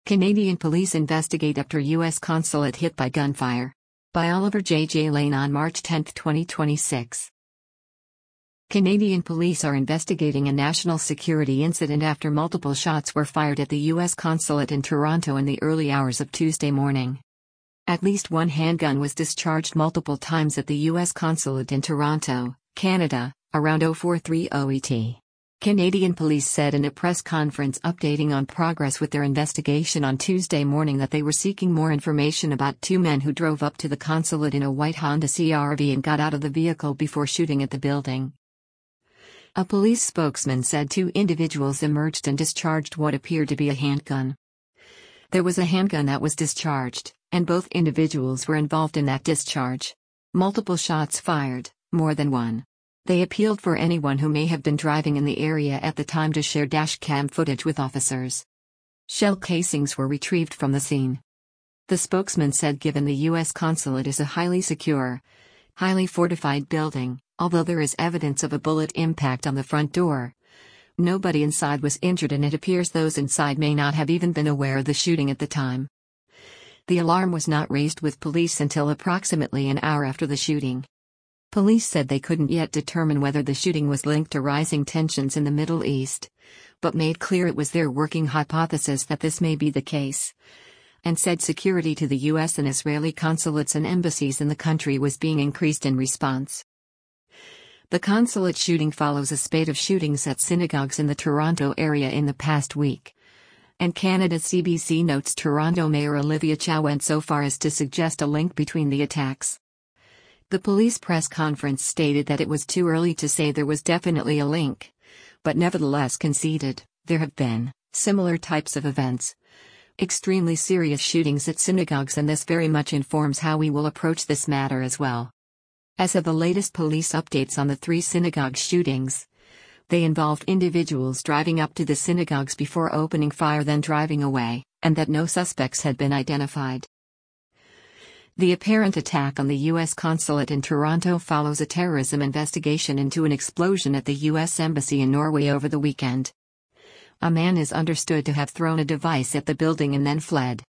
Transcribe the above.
Canadian police investigate after U.S. consulate hit by gunfire. By Oliver J. Lane on March 10, 2026. Canadian police are investigating a national security incident after multiple shots were fired at the U.S. consulate in Toronto in the early hours of Tuesday morning. At least one handgun was discharged multiple times at the U.S. consulate in Toronto, Canada, around 0430 ET. Canadian police said in a press conference updating on progress with their investigation on Tuesday morning that they were seeking more information about two men who drove up to the consulate in a white Honda CR-V and got out of the vehicle before shooting at the building. A police spokesman said two individuals emerged and discharged what appeared to be a handgun. There was a handgun that was discharged, and both individuals were involved in that discharge. Multiple shots fired, more than one. They appealed for anyone who may have been driving in the area at the time to share dashcam footage with officers. Shell casings were retrieved from the scene. The spokesman said given the U.S. consulate is a highly secure, highly fortified building, although there is evidence of a bullet impact on the front door, nobody inside was injured and it appears those inside may not have even been aware of the shooting at the time. The alarm was not raised with police until approximately an hour after the shooting. Police said they couldn't yet determine whether the shooting was linked to rising tensions in the Middle East, but made clear it was their working hypothesis that this may be the case, and said security to the U.S. and Israeli consulates and embassies in the country was being increased in response. The consulate shooting follows a spate of shootings at synagogues in the Toronto area in the past week, and Canada's CBC notes Toronto Mayor Olivia Chow went so far as to suggest a link between the attacks. The police press conference stated that it was too early to say there was definitely a link, but nevertheless conceded, there have been similar types of events, extremely serious shootings at synagogues, and this very much informs how we will approach this matter as well. As of the latest police updates on the three synagogue shootings, they involved individuals driving up to the synagogues before opening fire then driving away, and that no suspects had been identified. The apparent attack on the U.S. consulate in Toronto follows a terrorism investigation into an explosion at the U.S. Embassy in Norway over the weekend. A man is understood to have thrown a device at the building and then fled.